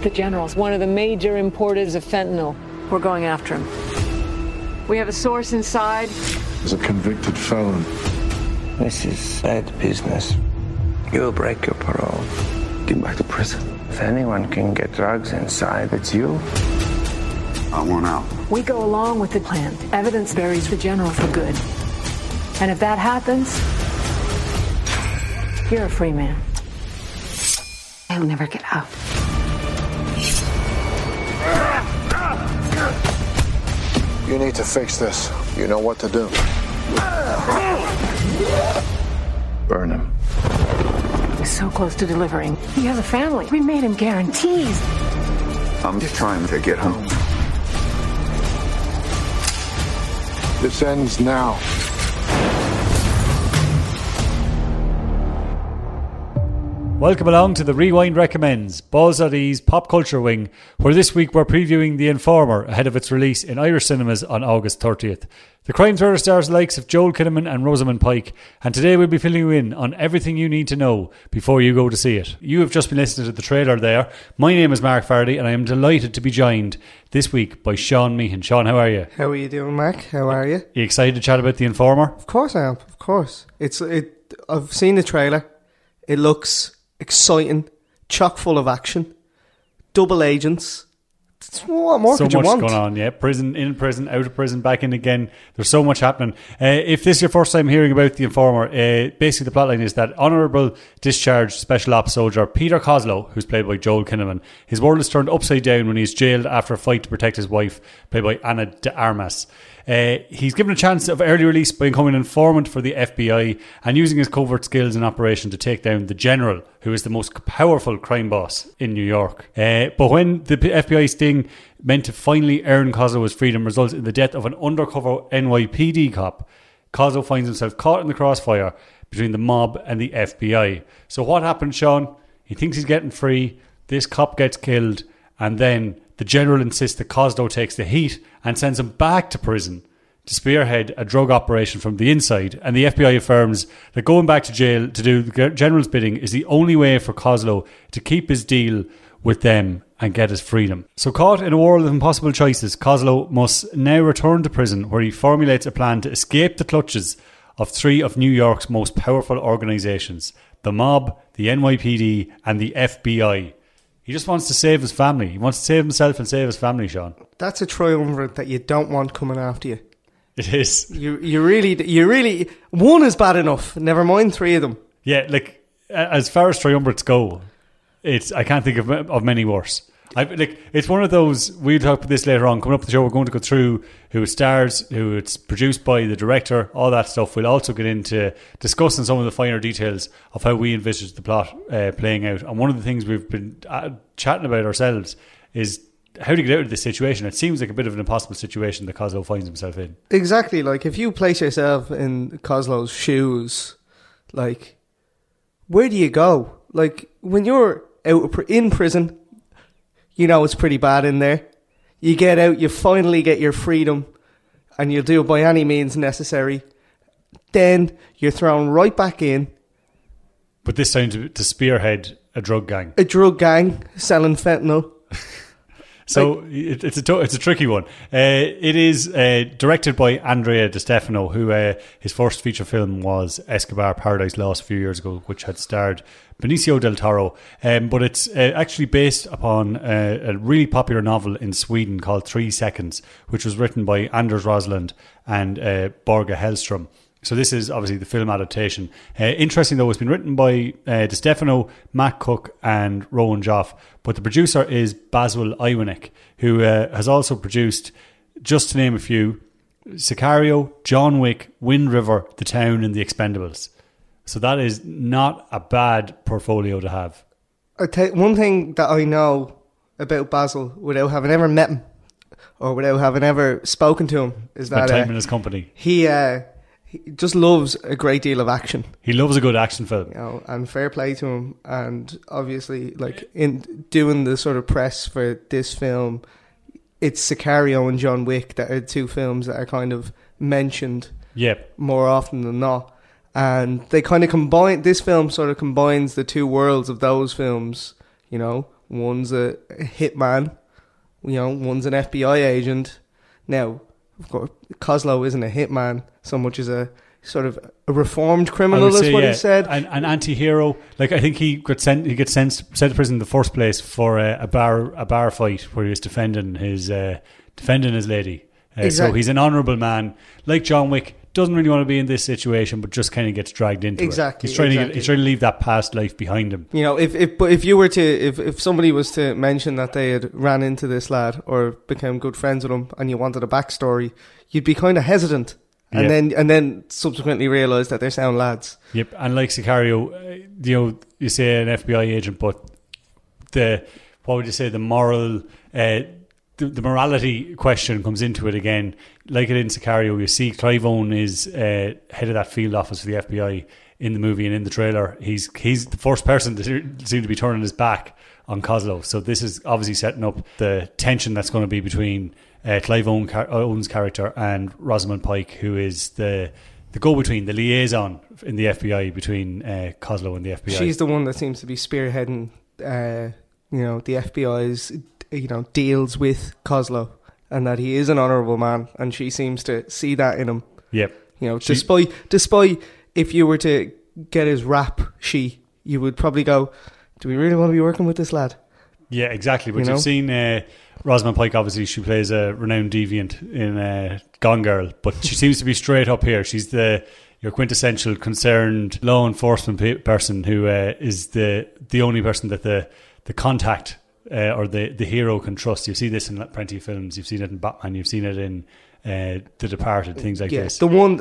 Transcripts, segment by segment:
The General's one of the major importers of fentanyl. We're going after him. We have a source inside. He's a convicted felon. This is bad business. You'll break your parole. Get back to prison. If anyone can get drugs inside, it's you. I want out. We go along with the plan. Evidence buries the General for good. And if that happens, you're a free man. I'll never get out. You need to fix this. You know what to do. Burn him. He's so close to delivering. He has a family. We made him guarantees. I'm just trying to get home. This ends now. Welcome along to the Rewind Recommends, Balls.ie's pop culture wing, where this week we're previewing The Informer ahead of its release in Irish cinemas on August 30th. The crime thriller stars the likes of Joel Kinnaman and Rosamund Pike, and today we'll be filling you in on everything you need to know before you go to see it. You have just been listening to the trailer there. My name is Mark Faraday, and I am delighted to be joined this week by Sean Meehan. Sean, how are you? How are you doing, Mark? How are you? Are you excited to chat about The Informer? Of course I am, of course. I've seen the trailer. It looks exciting, chock full of action, double agents. What more could you want? So much going on, yeah. Prison, in prison, out of prison, back in again. There's so much happening. If this is your first time hearing about The Informer, basically the plotline is that honourable discharged special ops soldier Peter Kozlow, who's played by Joel Kinnaman, his world is turned upside down when he's jailed after a fight to protect his wife, played by Ana de Armas. He's given a chance of early release by becoming an informant for the FBI and using his covert skills in operation to take down the General, who is the most powerful crime boss in New York. But when the FBI sting meant to finally earn Kozlow's freedom results in the death of an undercover NYPD cop, Kozlow finds himself caught in the crossfire between the mob and the FBI. So what happens, Sean? He thinks he's getting free, this cop gets killed, and then the General insists that Kozlow takes the heat and sends him back to prison to spearhead a drug operation from the inside. And the FBI affirms that going back to jail to do the General's bidding is the only way for Kozlow to keep his deal with them and get his freedom. So caught in a world of impossible choices, Kozlow must now return to prison, where he formulates a plan to escape the clutches of three of New York's most powerful organisations: the mob, the NYPD and the FBI. He just wants to save his family. He wants to save himself and save his family, Sean. That's a triumvirate that you don't want coming after you. It is. You really, one is bad enough. Never mind three of them. Yeah, like as far as triumvirates go, I can't think of many worse. It's one of those, we'll talk about this later on, coming up the show, we're going to go through who it stars, who it's produced by, the director, all that stuff. We'll also get into discussing some of the finer details of how we envisage the plot playing out. And one of the things we've been chatting about ourselves is how to get out of this situation. It seems like a bit of an impossible situation that Kozlow finds himself in. Exactly, like if you place yourself in Koslow's shoes, like, where do you go? Like, when you're in prison, you know it's pretty bad in there. You get out, you finally get your freedom, and you'll do it by any means necessary. Then you're thrown right back in. But this time to spearhead a drug gang. A drug gang selling fentanyl. So it's a tricky one. It is directed by Andrea Di Stefano, who his first feature film was Escobar: Paradise Lost a few years ago, which had starred Benicio del Toro. But it's actually based upon a really popular novel in Sweden called 3 Seconds, which was written by Anders Rosland and Borge Hellström. So this is obviously the film adaptation. Interesting though, it's been written by Di Stefano, Matt Cook and Rowan Joff, but the producer is Basil Iwanek, who has also produced, just to name a few, Sicario, John Wick, Wind River, The Town and The Expendables. So that is not a bad portfolio to have. One thing that I know about Basil, without having ever met him or without having ever spoken to him, is that time in his company. He just loves a great deal of action. He loves a good action film. You know, and fair play to him. And obviously, like, in doing the sort of press for this film, it's Sicario and John Wick that are two films that are kind of mentioned more often than not. And they kind of combine, this film sort of combines the two worlds of those films, you know. One's a hitman. One's an FBI agent. Now, of course, Kozlov isn't a hitman so much as a sort of a reformed criminal, is what he said. An anti-hero. Like, I think he gets sent to prison in the first place for a bar fight where he was defending his lady. Exactly. So he's an honourable man, like John Wick. Doesn't really want to be in this situation, but just kind of gets dragged into it. He's trying to leave that past life behind him. If somebody was to mention that they had ran into this lad or became good friends with him, and you wanted a backstory, you'd be kind of hesitant, and then subsequently realise that they're sound lads. Yep, and like Sicario, you say an FBI agent, but the moral. The morality question comes into it again. Like it in Sicario, you see Clive Owen is head of that field office for the FBI in the movie, and in the trailer he's the first person to seem to be turning his back on Kozlov. So this is obviously setting up the tension that's going to be between Clive Owen's character and Rosamund Pike, who is the go-between, the liaison in the FBI between Kozlov and the FBI. She's the one that seems to be spearheading the FBI's deals with Kozlov, and that he is an honourable man, and she seems to see that in him. Yep. Despite if you were to get his rap sheet, you would probably go, do we really want to be working with this lad? Yeah, exactly. But you've seen Rosamund Pike, obviously she plays a renowned deviant in Gone Girl, but she seems to be straight up here. She's your quintessential concerned law enforcement person who is the only person that the contact or the hero can trust. You see this in plenty of films. You've seen it in Batman. You've seen it in The Departed, things like this. The one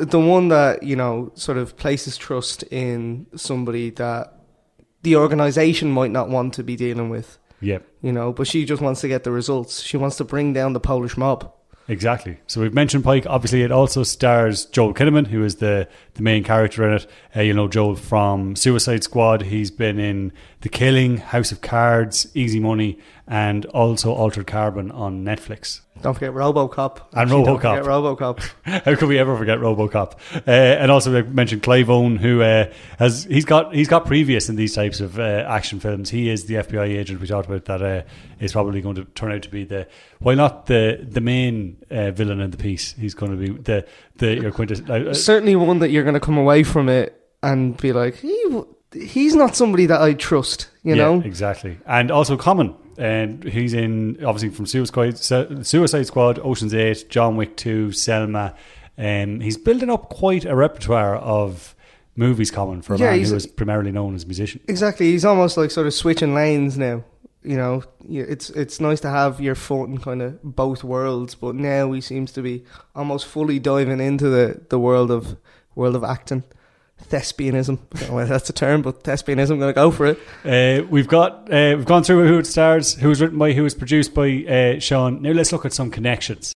that sort of places trust in somebody that the organisation might not want to be dealing with. Yep. But she just wants to get the results. She wants to bring down the Polish mob. Exactly. So we've mentioned Pike. Obviously, it also stars Joel Kinnaman, who is the main character in it. Joel from Suicide Squad. He's been in The Killing, House of Cards, Easy Money, and also Altered Carbon on Netflix. Don't forget RoboCop. And RoboCop. Don't forget RoboCop. How could we ever forget RoboCop? And also we mentioned Clive Owen, who he's got previous in these types of action films. He is the FBI agent we talked about that is probably going to turn out to be while not the main villain in the piece. He's going to be your quintessential. Certainly one that you're going to come away from it and be like, he's not somebody that I trust. You know exactly. And also Common. And he's in, obviously, from Suicide Squad, Ocean's 8, John Wick 2, Selma. He's building up quite a repertoire of movies, Common, for a man who is primarily known as a musician. Exactly. He's almost like sort of switching lanes now. It's nice to have your foot in kind of both worlds, but now he seems to be almost fully diving into the world of acting. Thespianism. I don't know whether that's a term, but thespianism, I'm going to go for it. We've gone through who it stars, who was written by, who was produced by Sean. Now let's look at some connections.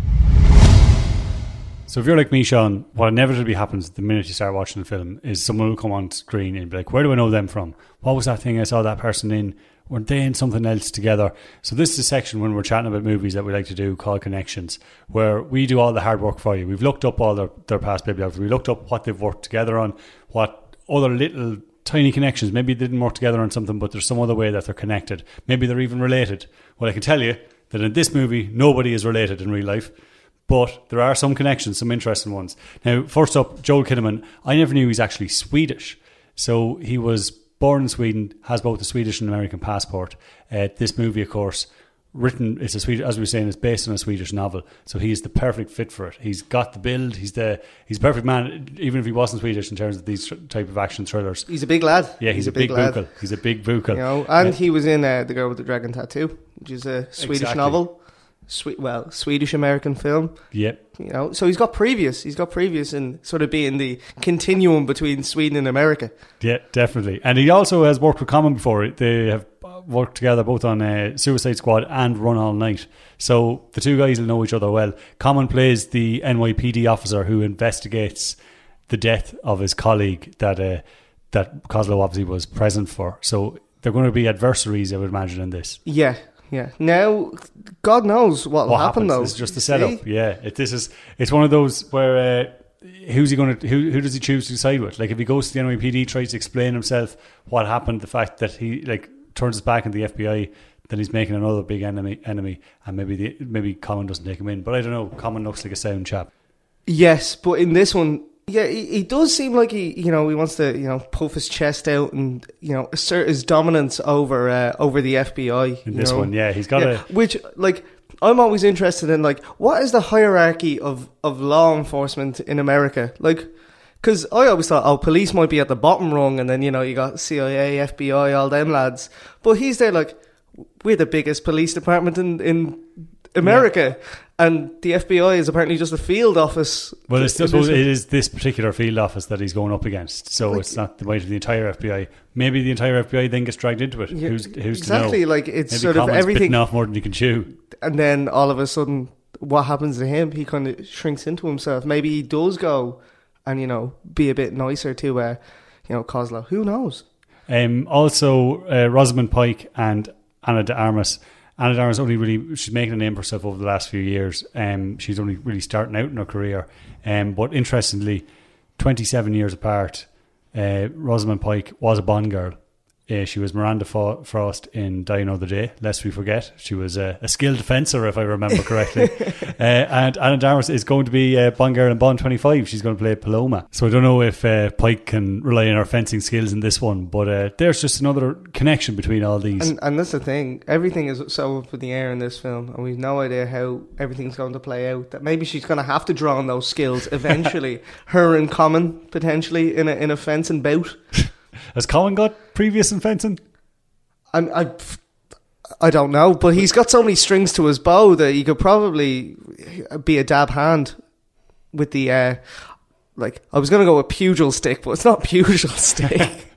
So if you're like me, Sean, what inevitably happens the minute you start watching the film is someone will come on screen and be like, where do I know them from? What was that thing I saw that person in? Weren't they in something else together? So this is a section when we're chatting about movies that we like to do called Connections, where we do all the hard work for you. We've looked up all their past bibliography. We looked up what they've worked together on, what other little tiny connections. Maybe they didn't work together on something, but there's some other way that they're connected. Maybe they're even related. Well, I can tell you that in this movie, nobody is related in real life, but there are some connections, some interesting ones. Now, first up, Joel Kinnaman. I never knew he's actually Swedish. So he was born in Sweden, has both a Swedish and American passport. This movie, of course, it's a Swedish, as we were saying, it's based on a Swedish novel. So he's the perfect fit for it. He's got the build. He's a perfect man, even if he wasn't Swedish in terms of these type of action thrillers. He's a big lad. Yeah, he's a big bukel. He's a big bukel. And he was in The Girl with the Dragon Tattoo, which is a Swedish novel. Swedish-American film. Yep. So he's got previous in sort of being the continuum between Sweden and America. Yeah, definitely. And he also has worked with Common before. They have worked together both on Suicide Squad and Run All Night. So the two guys will know each other well. Common plays the NYPD officer who investigates the death of his colleague that Kozlov obviously was present for. So they're going to be adversaries, I would imagine, in this. Yeah. Now, God knows what will happen, though. It's just the setup. See? Yeah. It's one of those where who's he going to? Who does he choose to side with? Like if he goes to the NYPD, tries to explain himself what happened, the fact that he turns his back on the FBI, then he's making another big enemy, and maybe Common doesn't take him in. But I don't know. Common looks like a sound chap. Yes, but in this one, yeah, he does seem like he wants to, puff his chest out and, assert his dominance over the FBI. In this one, yeah, he's got a... Which, like, I'm always interested in, like, what is the hierarchy of law enforcement in America? Like, because I always thought, police might be at the bottom rung, and then, you got CIA, FBI, all them lads. But he's there, like, we're the biggest police department in America. Yeah. And the FBI is apparently just a field office. Well, I suppose it is this particular field office that he's going up against. So it's not the weight of the entire FBI. Maybe the entire FBI then gets dragged into it. Yeah, who's exactly, to know? Like it's maybe sort of everything bitten off more than he can chew. And then all of a sudden, what happens to him? He kind of shrinks into himself. Maybe he does go and be a bit nicer to Kozlov. Who knows? Also, Rosamund Pike and Ana de Armas. Ana de Armas she's making a name for herself over the last few years. She's only really starting out in her career. But interestingly, 27 years apart, Rosamund Pike was a Bond girl. She was Miranda Frost in Die Another Day, lest we forget. She was a skilled fencer, if I remember correctly. And Ana de Armas is going to be a Bond girl in Bond 25. She's going to play Paloma. So I don't know if Pike can rely on her fencing skills in this one, but there's just another connection between all these. And that's the thing. Everything is so up in the air in this film, and we've no idea how everything's going to play out. That maybe she's going to have to draw on those skills eventually. Her and Common, potentially, in a fencing bout. Has Common got previous in fencing? I don't know, but he's got so many strings to his bow that he could probably be a dab hand with the, I was going to go with pugil stick, but it's not pugil stick.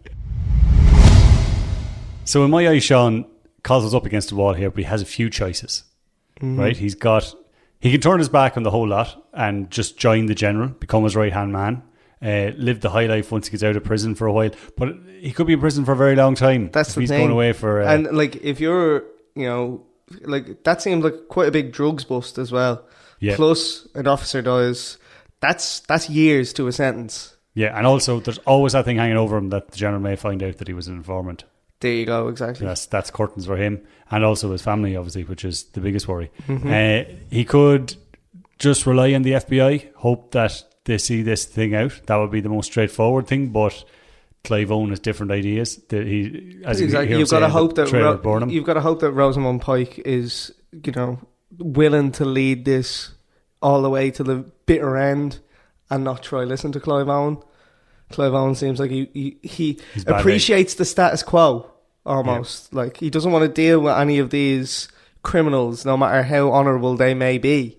So in my eyes, Sean, Kozlov's up against the wall here, but he has a few choices, right? He can turn his back on the whole lot and just join the general, become his right-hand man. Live the high life once he gets out of prison for a while, but he could be in prison for a very long time. That's the he's thing. Going away for and if you're that seems like quite a big drugs bust as well. Yeah. Plus an officer dies. That's years to a sentence. Yeah, and also there's always that thing hanging over him that the general may find out that he was an informant. There you go, exactly. That's curtains for him and also his family, obviously, which is the biggest worry. He could just rely on the FBI, hope that they see this thing out. That would be the most straightforward thing, but Clive Owen has different ideas. You've got to hope that Rosamund Pike is, willing to lead this all the way to the bitter end and not try listen to Clive Owen. Clive Owen seems like he appreciates the status quo almost. Yeah. Like he doesn't want to deal with any of these criminals, no matter how honourable they may be.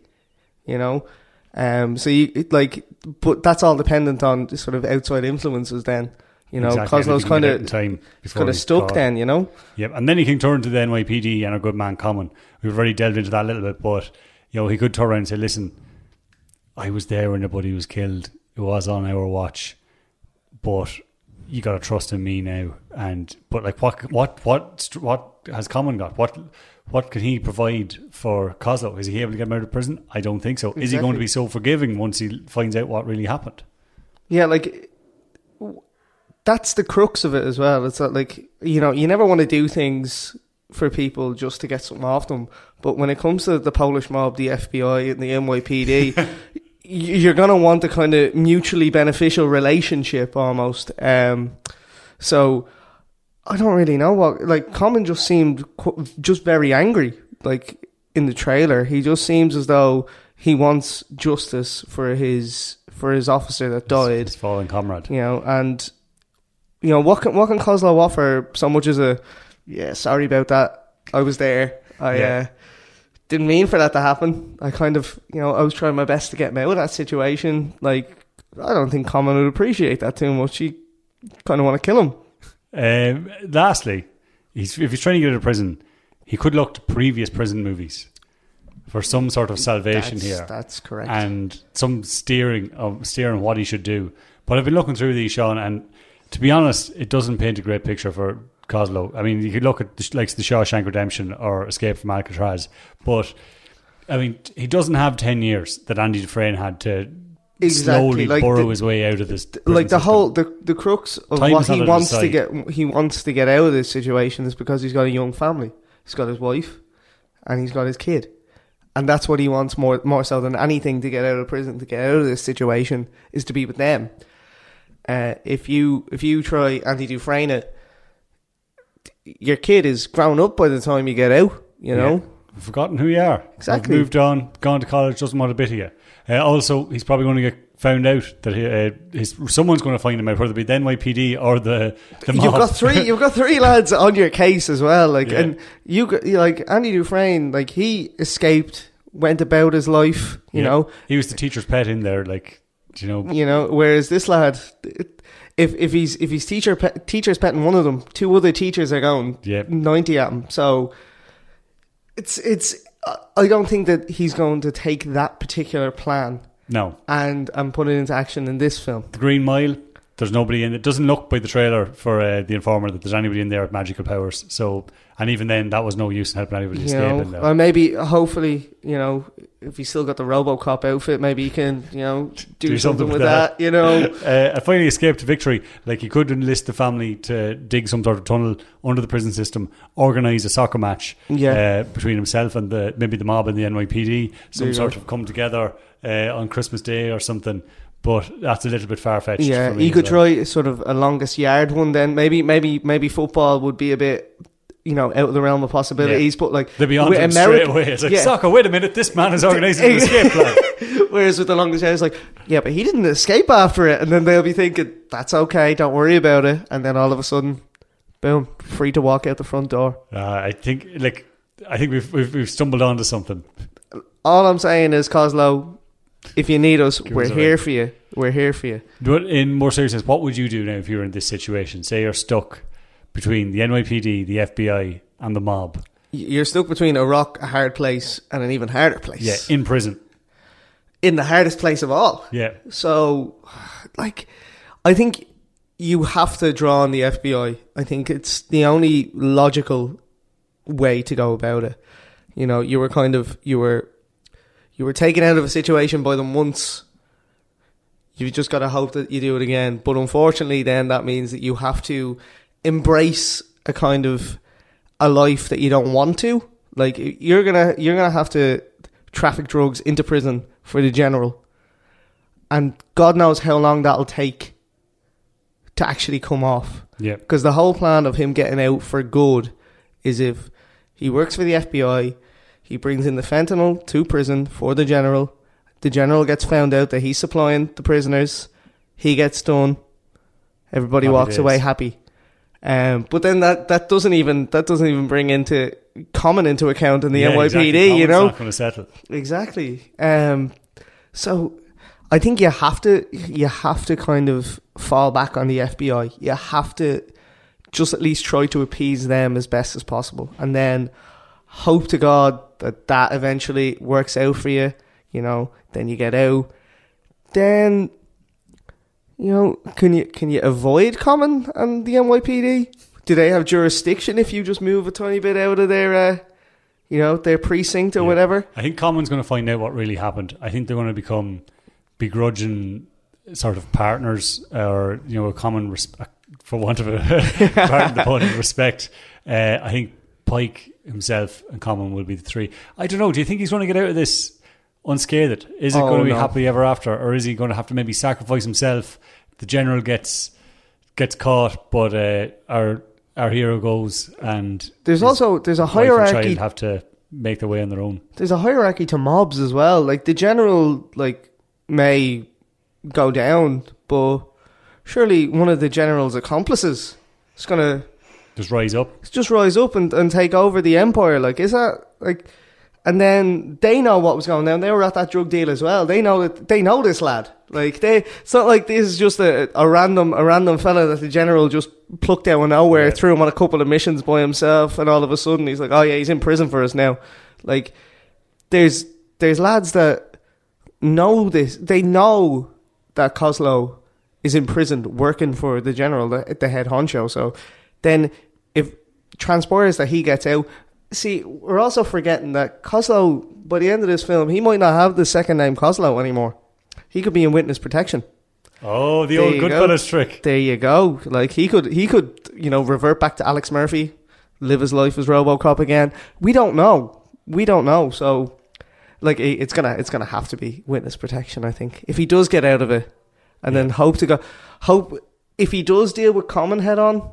But that's all dependent on sort of outside influences then. Kozlov's kind of stuck then, Yep, and then he can turn to the NYPD and our good man Common. We've already delved into that a little bit, but he could turn around and say, listen, I was there when nobody was killed. It was on our watch, but you got to trust in me now. But what has Common got? What can he provide for Kozlov? Is he able to get him out of prison? I don't think so. Exactly. Is he going to be so forgiving once he finds out what really happened? Yeah, that's the crux of it as well. It's like, you never want to do things for people just to get something off them. But when it comes to the Polish mob, the FBI and the NYPD, you're going to want a kind of mutually beneficial relationship almost. So I don't really know what, Common just seemed just very angry, in the trailer. He just seems as though he wants justice for his officer that died. His fallen comrade. And what can Kozlov offer so much as sorry about that. I was there. I didn't mean for that to happen. I kind of, I was trying my best to get him out of that situation. I don't think Common would appreciate that too much. He kind of want to kill him. Lastly, if he's trying to get out of prison, he could look to previous prison movies for some sort of salvation here. That's correct. And some steering what he should do. But I've been looking through these, Sean, and to be honest, it doesn't paint a great picture for Kozlov. I mean, you could look at the Shawshank Redemption or Escape from Alcatraz, but I mean, he doesn't have 10 years that Andy Dufresne had to slowly burrow his way out of this. Like the system. whole the crux of Time what is not he on wants his to side. get. He wants to get out of this situation is because he's got a young family. He's got his wife, and he's got his kid, and that's what he wants more so than anything to get out of prison. To get out of this situation is to be with them. If you try Andy Dufresne it, your kid is grown up by the time you get out. You know. Yeah. Forgotten who you are. Exactly. Moved on, gone to college, doesn't want a bit of you. Also, he's probably going to get found out that someone's going to find him out, whether it be the NYPD or the mob. You've got three lads on your case as well. Like, Yeah. and you like Andy Dufresne. Like, he escaped, went about his life. You know. he was the teacher's pet in there. Like, you know, Whereas this lad, if he's teacher's pet in one of them, two other teachers are going 90 at him. So it's. I don't think that he's going to take that particular plan no. and put it into action in this film. The Green Mile. There's nobody in it. Doesn't look by the trailer for the Informer that there's anybody in there with magical powers. So, and even then, that was no use in helping anybody escape in there. Or maybe, hopefully, if he's still got the RoboCop outfit, maybe he can, do something with that. I finally escaped to victory. Like, he could enlist the family to dig some sort of tunnel under the prison system, organise a soccer match between himself and maybe the mob and the NYPD, some sort of come together on Christmas Day or something. But that's a little bit far-fetched. Yeah, for me he could as well. try sort of a longest yard one then. Maybe football would be a bit, out of the realm of possibilities. But like, they'll be on with to him straight away. It's like, soccer, wait a minute, this man is organising an escape plan. Whereas with the longest yard, it's like, yeah, but he didn't escape after it. And then they'll be thinking, that's okay, don't worry about it. And then all of a sudden, boom, free to walk out the front door. I think we've stumbled onto something. All I'm saying is, Coslow, if you need us, we're us a here ring. for you. We're here for you. But in more seriousness, what would you do now if you were in this situation? Say you're stuck between the NYPD, the FBI, and the mob. You're stuck between a rock, a hard place, and an even harder place. Yeah, in prison. In the hardest place of all. Yeah. So, like, I think you have to draw on the FBI. I think it's the only logical way to go about it. You were taken out of a situation by them once. You've just got to hope that you do it again. But unfortunately, then that means that you have to embrace a kind of a life that you don't want to. Like, you're gonna have to traffic drugs into prison for the general, and God knows how long that'll take to actually come off. Yeah. Because the whole plan of him getting out for good is if he works for the FBI. He brings in the fentanyl to prison for the general. The general gets found out that he's supplying the prisoners. He gets done. Everybody Happy walks days. away happy. But then that doesn't even bring into Common into account in the NYPD. Exactly. Common's not going to settle. Exactly. So I think you have to kind of fall back on the FBI. You have to just at least try to appease them as best as possible, and then hope to God that eventually works out for you. Then you get out. Then, can you avoid Common and the NYPD? Do they have jurisdiction if you just move a tiny bit out of their, their precinct or whatever? I think Common's going to find out what really happened. I think they're going to become begrudging sort of partners, or a common for want of a pardon the pun, respect. I think Pike himself and Common will be the three. I don't know. Do you think he's going to get out of this unscathed? Is it going to be happily ever after, or is he going to have to maybe sacrifice himself? The general gets caught, but our hero goes, and there's a wife and hierarchy. child have to make their way on their own. There's a hierarchy to mobs as well. Like, the general may go down, but surely one of the general's accomplices is going to just rise up and take over the empire. Like, is that like? And then they know what was going down. They were at that drug deal as well. They know this lad. Like, it's not like this is just a random fella that the general just plucked out of nowhere, threw him on a couple of missions by himself, and all of a sudden he's like, oh yeah, he's in prison for us now. Like, there's lads that know this. They know that Coslow is in prison working for the general, the head honcho. So then if transpires that he gets out. See, we're also forgetting that Coslow, by the end of this film, he might not have the second name Coslow anymore. He could be in witness protection. Oh, the There old you go. Goodfellas trick. There you go. Like he could, revert back to Alex Murphy, live his life as RoboCop again. We don't know. So, like, it's gonna have to be witness protection. I think if he does get out of it, and then hope if he does deal with Common head on,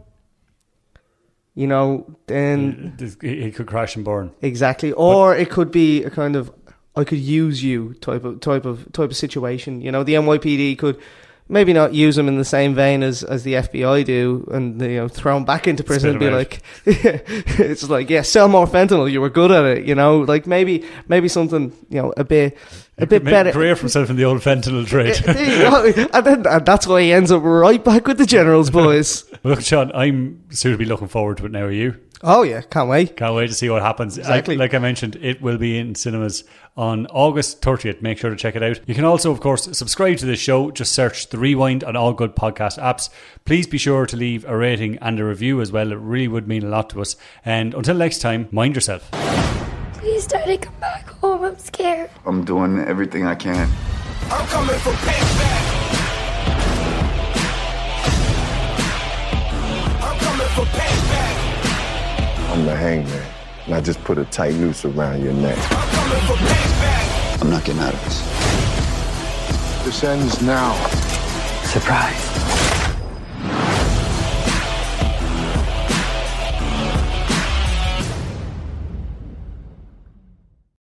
then He could crash and burn. exactly. Or it could be a kind of I could use you type of situation. The NYPD could maybe not use him in the same vein as the FBI do, and throw him back into prison and be like, it's like, yeah, sell more fentanyl. You were good at it, like maybe something a bit better. Career for himself in the old fentanyl trade. and that's why he ends up right back with the Generals boys. Well, look, Sean, I'm suitably looking forward to it now. Are you? Oh yeah, can't wait. Can't wait to see what happens. Exactly. Like I mentioned, it will be in cinemas on August 30th. Make sure to check it out. You can also, of course, subscribe to this show. Just search The Rewind on all good podcast apps. Please be sure to leave a rating and a review as well. It really would mean a lot to us. And until next time, mind yourself. Please, Daddy, come back home. I'm scared. I'm doing everything I can. I'm coming for payback. I'm coming for payback. I'm the hangman, and I just put a tight noose around your neck. I'm coming for payback. I'm not getting out of this. This ends now. Surprise.